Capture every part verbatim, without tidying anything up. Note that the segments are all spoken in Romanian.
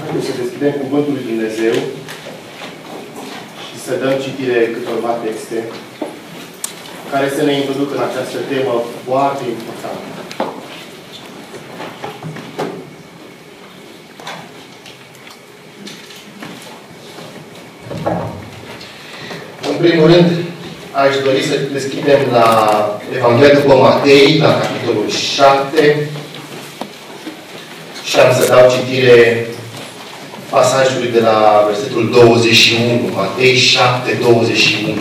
Haideți să deschidem Cuvântul lui Dumnezeu și să dăm citire câteva texte care să ne introducă în această temă foarte importantă. În primul rând, aș dori să deschidem la Evanghelia după Matei, la capitolul șapte, și am să dau citire pasajului de la versetul douăzeci și unu. Matei șapte, douăzeci și unu.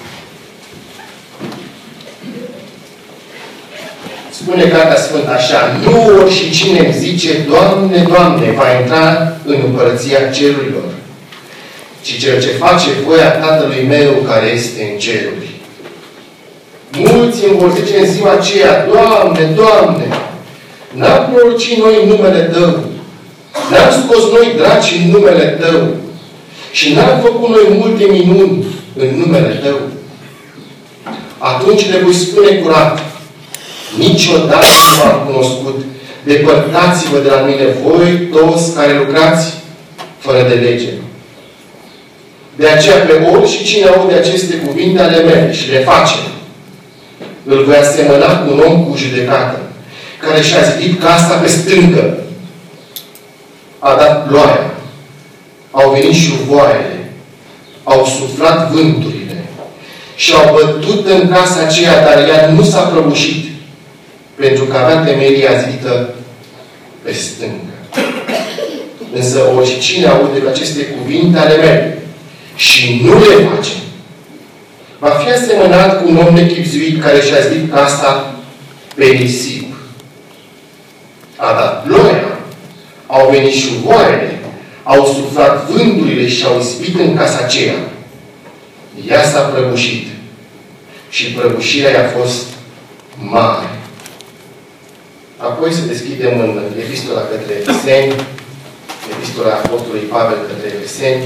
Spune Cartea Sfântă așa: nu oricine îmi zice, Doamne, Doamne, va intra în împărăția cerurilor, ci cel ce face voia Tatălui meu care este în ceruri. Mulți îmi vor zice în ziua aceea: Doamne, Doamne, n-am prorocit noi în numele Tău, n-am scos noi draci în numele Tău și n-am făcut noi multe minuni în numele Tău. Atunci le voi spune curat: niciodată nu m-am cunoscut. Depărtați-vă de la mine, voi toți care lucrați fără de lege. De aceea, pe oricine aude aceste cuvinte ale mele și le face, îl voi asemăna cu un om cu judecată, care și-a zidit casa pe stâncă. A dat ploaia, au venit șuvoaiele, au suflat vânturile și au bătut în casa aceea, dar ea nu s-a prăbușit, pentru că avea temelia zidită pe stâncă. Însă oricine aude aceste cuvinte ale mele și nu le face, va fi asemănat cu un om nechibzuit care și-a zidit casa pe nisip. A dat ploaia, au venit șuvoaiele, au suflat vânturile și au ispit în casa aceea. Ea s-a prăbușit și prăbușirea i-a fost mare. Apoi să deschidem în Epistola către Efeseni, Epistola Apostolului Pavel către Efeseni,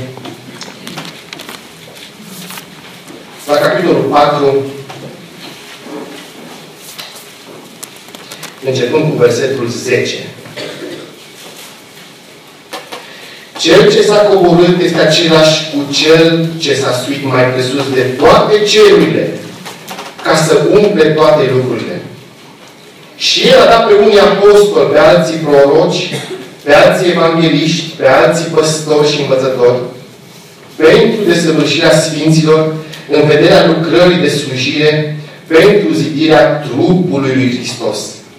la capitolul patru, începând cu versetul zece. Cel ce s-a coborât este același cu Cel ce s-a suit mai presus de toate cerurile, ca să umple toate lucrurile. Și El a dat pe unii apostoli, pe alții proroci, pe alții evangeliști, pe alții păstori și învățători, pentru desăvârșirea sfinților, în vederea lucrării de slujire, pentru zidirea trupului lui Hristos.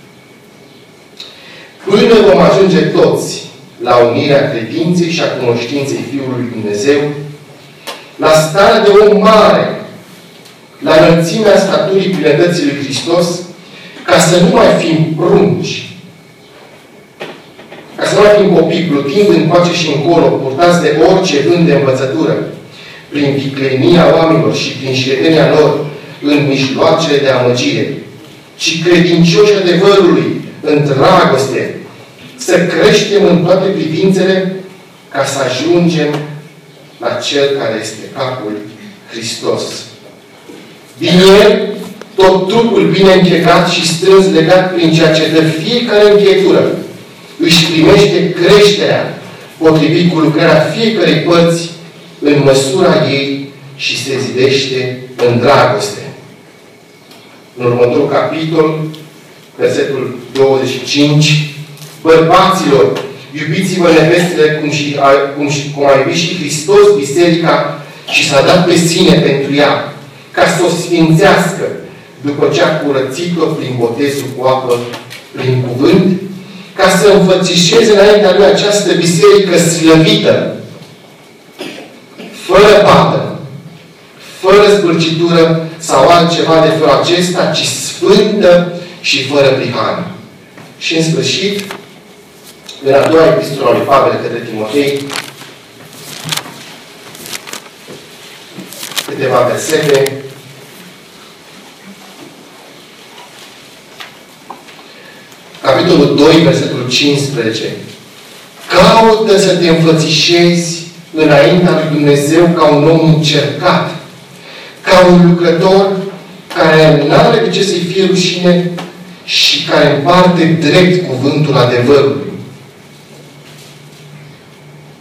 Până vom ajunge toți la unirea credinței și a cunoștinței Fiului lui Dumnezeu, la starea de om mare, la înălțimea staturii plinătății lui Hristos, ca să nu mai fim prunci, ca să nu mai fim copii plutind încoace și încolo, purtați de orice vânt de învățătură, prin viclenia oamenilor și prin ședenia lor în mijloacele de amăgire, ci credincioși adevărului în dragoste, să creștem în toate privințele ca să ajungem la Cel care este capul, Hristos. Din El, tot trupul bine închegat și strâns legat prin ceea ce dă fiecare încheietură, își primește creșterea potrivit cu lucrarea fiecărei părți în măsura ei și se zidește în dragoste. În următorul capitol, versetul douăzeci și cinci, bărbaților, iubiți-vă nevestele cum, și, cum, și, cum a iubit și Hristos biserica și s-a dat pe sine pentru ea, ca să o sfințească, după ce a curățit-o prin botezul cu apă, prin cuvânt, ca să înfățișeze înaintea lui această biserică slăvită, fără pată, fără zbârcitură sau altceva de felul acesta, ci sfântă și fără prihană. Și în sfârșit, în a doua epistolă a lui Pavel către Timotei, câteva versete. Capitolul doi, versetul cincisprezece. Caută să te înfățișezi înaintea lui Dumnezeu ca un om încercat, ca un lucrător care nu are de ce să-i fie rușine și care împarte drept cuvântul adevărului.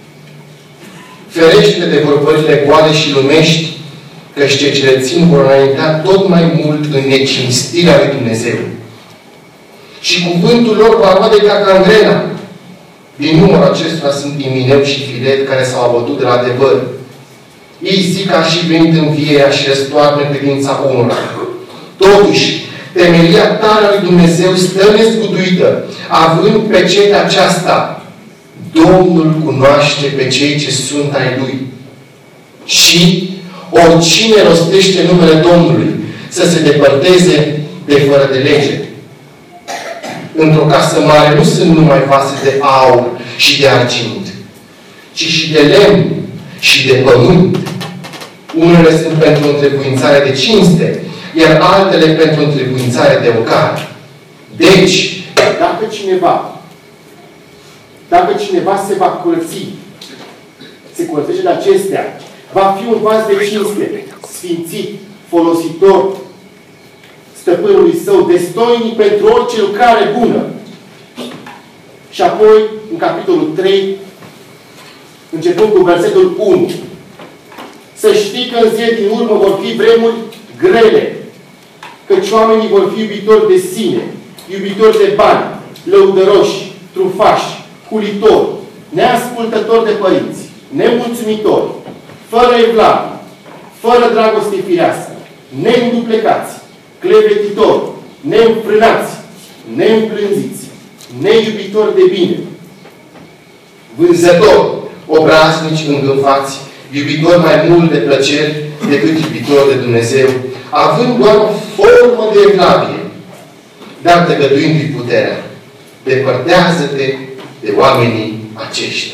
Ferește de vorbările goale și lumești, căci cei ce le țin vor înaintea tot mai mult în necinstirea lui Dumnezeu. Și cuvântul lor va roade ca gangrena. Din numărul acestora sunt Imineu și Filet, care s-au abătut de la adevăr. Ei zic că a și venit învierea și răstoarnă credința unora. Totuși, temelia tare a lui Dumnezeu stă nezguduită, având pe cete aceasta: Domnul cunoaște pe cei ce sunt ai Lui. Și oricine rostește numele Domnului să se depărteze de fără de lege. Într-o casă mare nu sunt numai vase de aur și de argint, ci și de lemn și de pământ. Unele sunt pentru întrebuințare de cinste, iar altele pentru întrebuințare de ocar. Deci, dacă cineva, dacă cineva se va curăți, se curățește de acestea, va fi un vas de cinste, sfințit, folositor stăpânului său, destoinic pentru orice lucrare bună. Și apoi, în capitolul trei, începând cu versetul unu, să știi că în zile din urmă vor fi vremuri grele, căci oamenii vor fi iubitori de sine, iubitori de bani, lăudăroși, trufași, hulitori, neascultători de părinți, nemulțumitori, fără evlavie, fără dragoste firească, neînduplecați, clevetitori, neînfrânați, neîmplânziți, neiubitori de bine, vânzători, obraznici, îngânfați, iubitori mai mult de plăceri decât iubitori de Dumnezeu, având doar o formă de evlavie, dar degăduindu-i puterea. Depărtează-te de oamenii aceștia.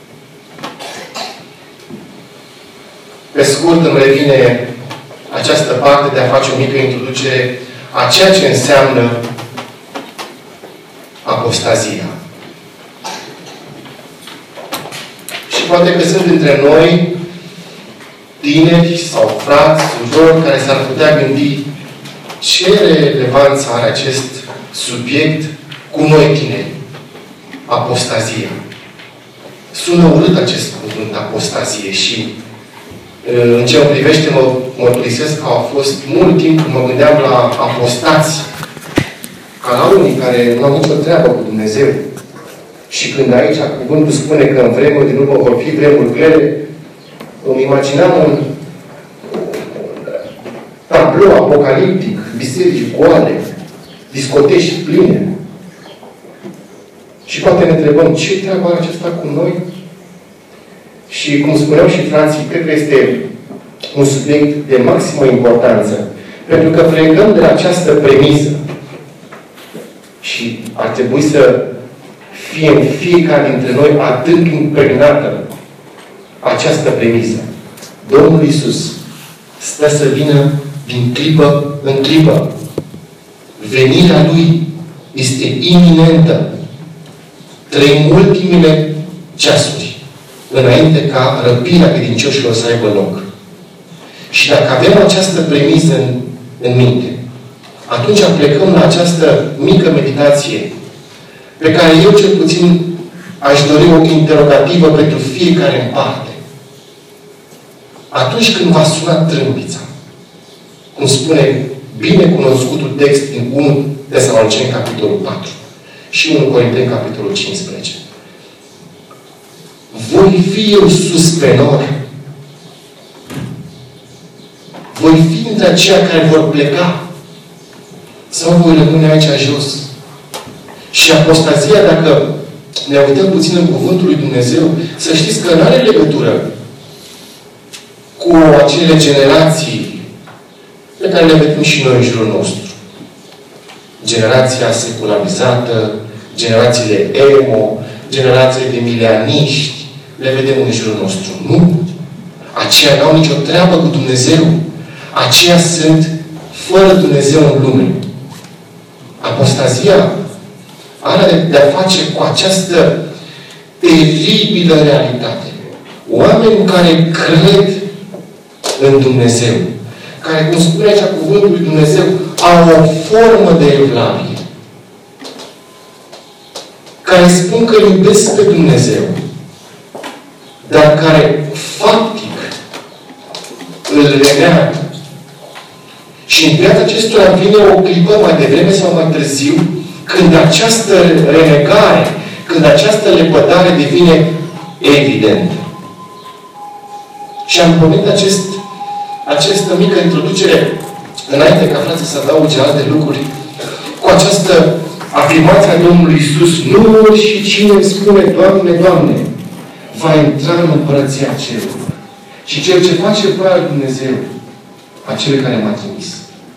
Pe scurt îmi revine această parte de a face o mică introducere a ceea ce înseamnă apostazia. Și poate că sunt între noi tineri sau frați, surori, care s-ar putea gândi ce relevanță are acest subiect cu noi tineri. Apostazia. Sună urât acest cuvânt, apostazie, și în ce mă privește, mă mărturisesc că au fost mult timp când mă gândeam la apostați, ca la unii care nu au nicio treabă cu Dumnezeu. Și când aici cuvântul spune că în vremuri din urmă vor fi vremuri grele, îmi imaginam un tablou apocaliptic, biserici goale, discoteci pline. Și poate ne întrebăm, ce treabă are acesta cu noi? Și cum spuneau și frații, cred că este un subiect de maximă importanță. Pentru că plecăm de la această premisă. Și ar trebui să fie în fiecare dintre noi adânc impregnată această premisă. Domnul Iisus stă să vină din clipă în clipă. Venirea Lui este iminentă. Trăim ultimele ceasuri înainte ca răpirea credincioșilor să aibă loc. Și dacă avem această premisă în, în minte, atunci plecăm la această mică meditație pe care eu cel puțin aș dori o interrogativă pentru fiecare în parte. Atunci când va suna trâmbița, cum spune binecunoscutul text din unu Tesaloniceni, capitolul patru și unu Corinteni, capitolul cincisprezece. Voi fi eu sus pe nori? Voi fi dintre aceia care vor pleca? Sau voi rămâne aici jos? Și apostazia, dacă ne uităm puțin în cuvântul lui Dumnezeu, să știți că nu are legătură cu acele generații pe care le vedem și noi în jurul nostru. Generația secularizată, generațiile emo, generațiile de milianiști, le vedem în jurul nostru. Nu. Aceia n-au nicio treabă cu Dumnezeu. Aceia sunt fără Dumnezeu în lume. Apostazia are de-a face cu această teribilă realitate. Oameni care cred în Dumnezeu, care, cum spune aici cuvântul lui Dumnezeu, au o formă de evlavie, care spun că iubesc pe Dumnezeu, dar care faptic îl reneagă. Și în viața acestora vine o clipă mai devreme sau mai târziu, când această renegare, când această lepădare devine evidentă. Și am pornit acest, această mică introducere, înainte ca frații să adauge alte lucruri, cu această afirmație a Domnului Iisus: nu și cine îmi spune, Doamne, Doamne, va intra în Împărăția Cerurilor, ci cel ce face voia lui Dumnezeu, acele care m-a trimis.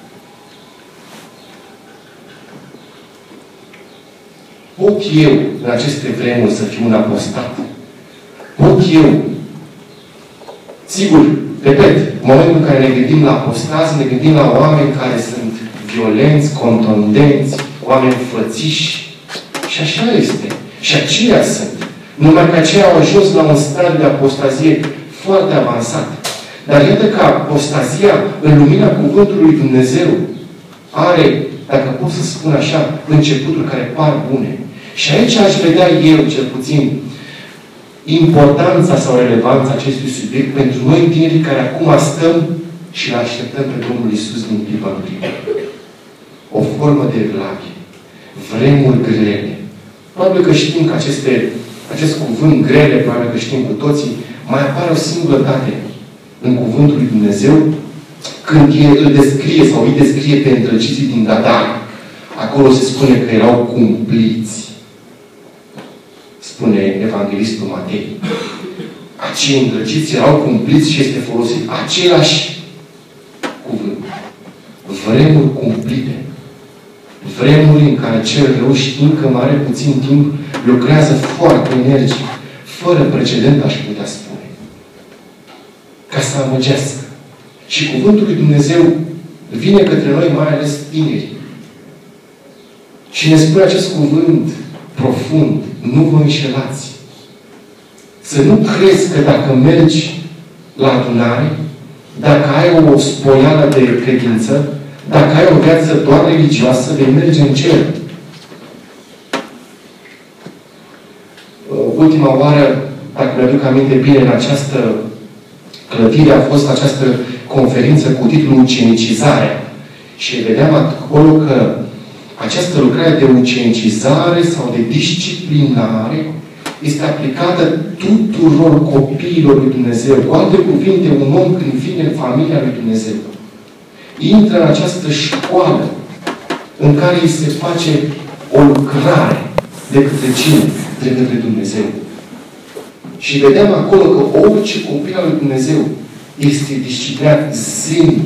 Pot eu, în aceste vremuri, să fiu un apostat? Pot eu? Sigur, repet, în momentul în care ne gândim la apostazi, ne gândim la oameni care sunt violenți, contundenți, oameni fățiși. Și așa este. Și aceia sunt. Numai că aceia au ajuns la un stadiu de apostazie foarte avansat. Dar iată că apostazia, în lumina Cuvântului lui Dumnezeu, are, dacă pot să spun așa, începuturi care par bune. Și aici aș vedea eu, cel puțin, importanța sau relevanța acestui subiect pentru noi tinerii care acum stăm și îl așteptăm pe Domnul Iisus din clipa în clipă. O formă de evlavie. Vremuri grele. Probabil că știm că aceste, acest cuvânt grele, probabil că știm cu toții, mai apare o singură dată în Cuvântul lui Dumnezeu, când el îl descrie sau îi descrie pe îndrăgiții din Dadar. Acolo se spune că erau cumpliți. Spune Evanghelistul Matei. Acei îndrăgiți erau cumpliți și este folosit același cuvânt. Vremuri cumplite. Vremuri în care cel rău, știind că mai are puțin timp, lucrează foarte energic, fără precedent, aș putea spune. Ca să amăgească. Și Cuvântul lui Dumnezeu vine către noi, mai ales tineri. Și ne spune acest cuvânt profund: nu vă înșelați. Să nu crezi că dacă mergi la adunare, dacă ai o spoială de credință, dacă ai o viață doar religioasă, vei merge în cer. Ultima oară, dacă mi-aduc aminte bine, în această clădire a fost această conferință cu titlul Ucenicizarea. Și vedeam acolo că această lucrare de ucenicizare sau de disciplinare este aplicată tuturor copiilor lui Dumnezeu. Cu alte cuvinte, un om când vine în familia lui Dumnezeu, intră în această școală în care îi se face o lucrare de către cine? De către Dumnezeu. Și vedeam acolo că orice copil al lui Dumnezeu este disciplinat zilnic.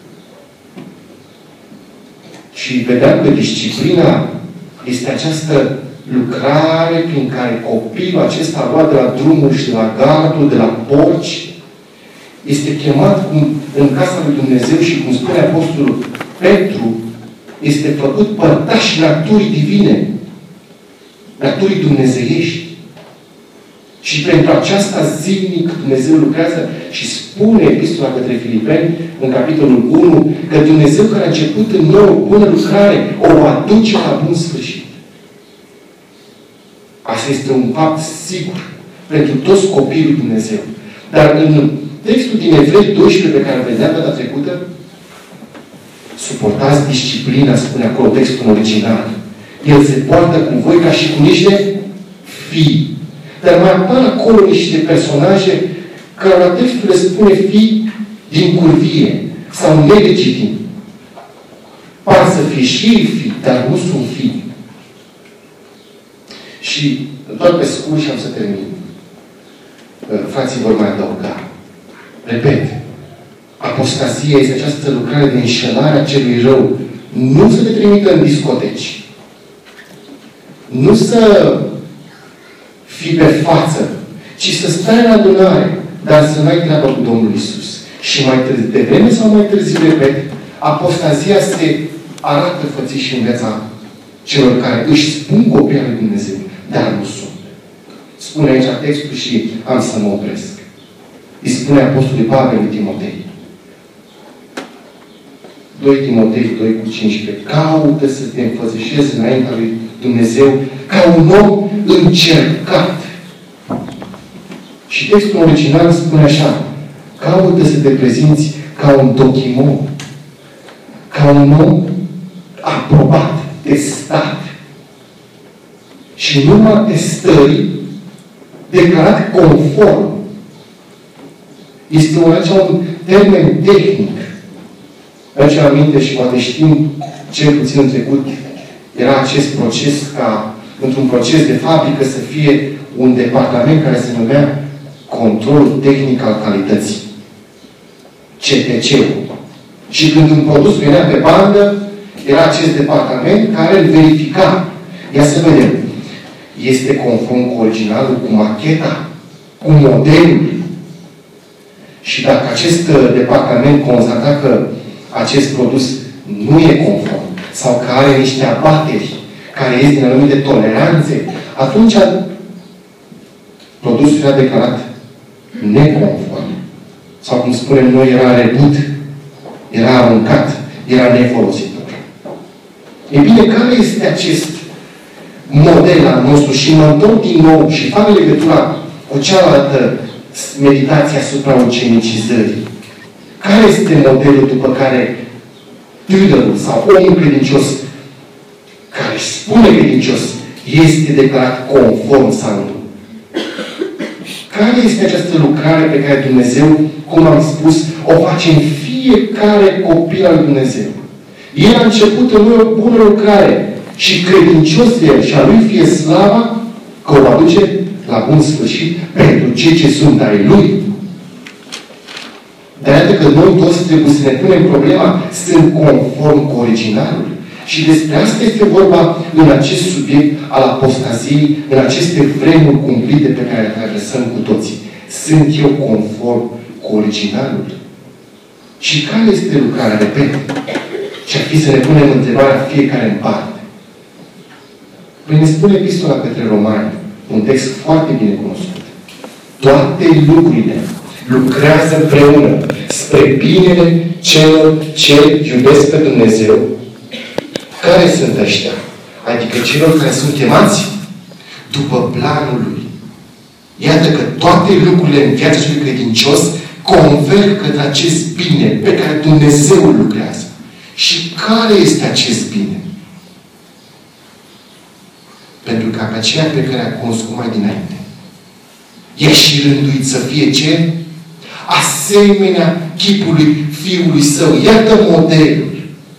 Și vedeam că disciplina este această lucrare prin care copilul acesta luat de la drumuri și de la gardul, de la porci, este chemat cum, în casa lui Dumnezeu și, cum spune Apostolul Petru, este făcut părtaș naturii divine, naturii dumnezeiești. Și pentru aceasta zilnic Dumnezeu lucrează și spune Epistola către Filipeni, în capitolul unu, că Dumnezeu care a început în noi o bună lucrare, o aduce la bun sfârșit. Asta este un fapt sigur pentru toți copiii lui Dumnezeu. Dar în textul din Evrei doisprezece, pe care îl vedeam data trecută, suportați disciplina, spune acolo textul original. El se poartă cu voi ca și cu niște fii. Dar mai apar acolo niște personaje care la textul le spune fii din curvie sau nelegitim. Par să fie și ei fii, dar nu sunt fii. Și doar pe scurt și am să termin. Frații vor mai adăuga. Repet, apostazia este această lucrare de înșelare a celui rău. Nu să te trimită în discoteci. Nu să fii pe față, ci să stai în adunare, dar să n-ai treabă cu Domnul Iisus. Și mai târziu, de vreme sau mai târziu, repet, apostazia se arată fățiși în viața celor care își spun copii al lui Dumnezeu, dar nu sunt. Spune aici textul și am să mă opresc. Îi spune Apostolul Pavel lui Timotei. doi Timotei doi cu cincisprezece. Caută să te înfățișezi înaintea lui Dumnezeu ca un om încercat. Și textul original spune așa: caută să te prezinți ca un dochimon, ca un om aprobat, testat. Și în urma testării, declarat conform. Este un termen tehnic. Aduce aminte și poate știm, cel puțin în trecut, era acest proces ca, într-un proces de fabrică, să fie un departament care se numea Control Tehnic al Calității. C T C-ul. Și când un produs venea pe bandă, era acest departament care îl verifica. Ia să vedem. Este conform cu originalul, cu macheta, cu modelul. Și dacă acest departament constata că acest produs nu e conform sau că are niște abateri care ies din anumite toleranțe, atunci produsul era declarat neconform. Sau cum spunem noi, era rebut, era aruncat, era nefolositor. E bine, care este acest model al nostru? Și mă întorc din nou și fac legătura cu cealaltă meditație asupra ucenicizării. Care este modelul după care tânărul sau omul credincios care spune credincios este declarat conform sau nu? Care este această lucrare pe care Dumnezeu, cum am spus, o face în fiecare copil al Dumnezeu? El a început în noi o bună lucrare și credincios de El și a Lui fie slava că o aduce la bun sfârșit pentru cei ce sunt ai Lui. Dar iată că noi toți trebuie să ne punem problema, sunt conform cu originalul. Și despre asta este vorba în acest subiect al apostaziei, în aceste vremuri cumplite pe care le adresăm cu toții. Sunt eu conform cu originalul? Și care este lucrarea? Repet. Și ar fi să ne punem întrebarea fiecare în parte. Păi ne spune Epistola către Romani, un text foarte bine cunoscut. Toate lucrurile lucrează împreună spre binele celor ce iubesc pe Dumnezeu. Care sunt ăștia? Adică celor care sunt chemați după planul Lui. Iată că toate lucrurile în viața celui credincios converg către acest bine pe care Dumnezeu îl lucrează. Și care este acest bine? Pentru că pe aceea pe care a cunoscut mai dinainte, e și rânduit să fie ce? Asemenea chipului Fiului Său. Iată modelul.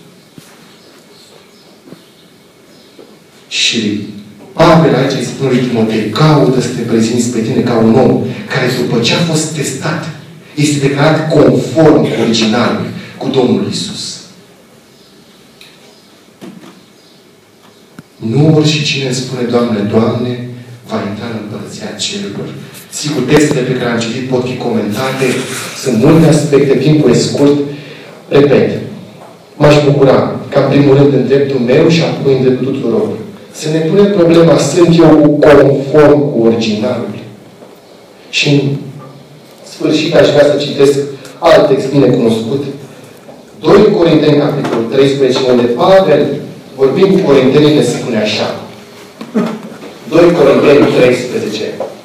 Și Pavel aici îi spune lui Timotei, caută să te prezinți pe tine ca un om care după ce a fost testat, este declarat conform cu originalul, cu Domnul Iisus. Nu oricine îmi spune, Doamne, Doamne, va intra în Împărăția Cerurilor. Sigur, textele pe care am citit pot fi comentate, sunt multe aspecte, timpul e scurt. Repet, m-aș bucura ca în primul rând în dreptul meu și apoi în dreptul tuturor. Să ne punem problema, sunt eu conform cu originalul? Și în sfârșit aș vrea să citesc alt text bine cunoscut. doi Corinteni, capitolul treisprezece, unde Pavel, vorbind cu corintenii, ne spune așa. doi Corinteni treisprezece.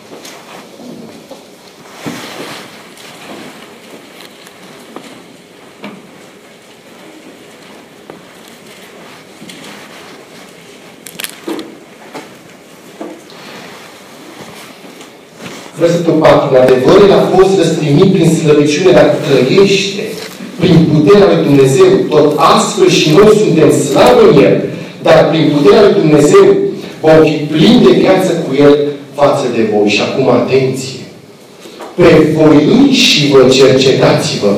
Versetul patru. În adevăr, El a fost răstignit prin slăbiciune, dar trăiește prin puterea lui Dumnezeu. Tot astfel și noi suntem slabi în El, dar prin puterea lui Dumnezeu vom fi plini de viață cu El față de voi. Și acum, atenție! Pe voi înși vă cercetați-vă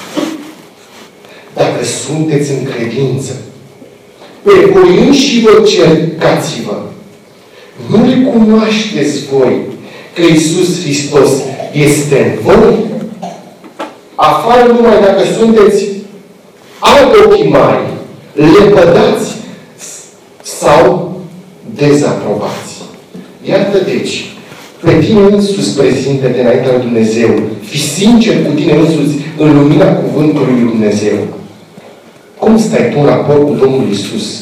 dacă sunteți în credință. Pe voi înși vă cercați-vă. Nu recunoașteți voi că Iisus Hristos este în voi? Afară numai dacă sunteți alți ochii mari, lepădați sau dezaprobați. Iată deci, pe tine însuți prezinte-te înaintea lui Dumnezeu. Fii sincer cu tine însuți în lumina cuvântului lui Dumnezeu. Cum stai tu în raport cu Domnul Iisus?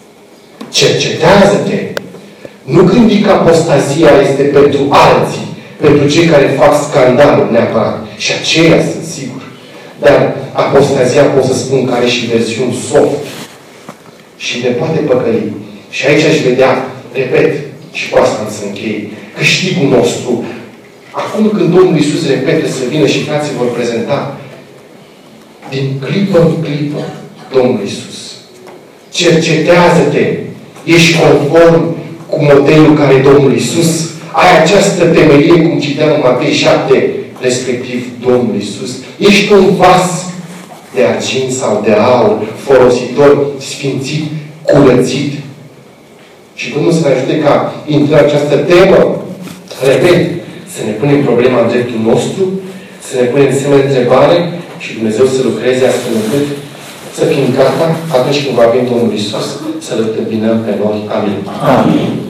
Cercetează-te! Nu gândi că apostazia este pentru alții, pentru cei care fac scandal neapărat. Și aceia sunt sigur. Dar apostazia pot să spun că are și versiuni soft. Și ne poate păcăli. Și aici aș vedea, repet, și cu asta să închei, câștigul nostru. Acum când Domnul Iisus repete să vină și frații vor prezenta, din clipă în clipă, Domnul Iisus, cercetează-te, ești conform cu modelul care e Domnul Iisus, ai această temelie, cum citeam în Matei șapte, respectiv Domnul Iisus. Ești un vas de argint sau de aur, folositor, sfințit, curățit. Și Domnul să ne ajute ca, intră această temă, repet, să ne punem problema în dreptul nostru, să ne punem semne de întrebare și Dumnezeu să lucreze astfel încât să fim gata atunci când va veni Domnul Iisus să-L întâmpinăm pe noi. Amin. Amin.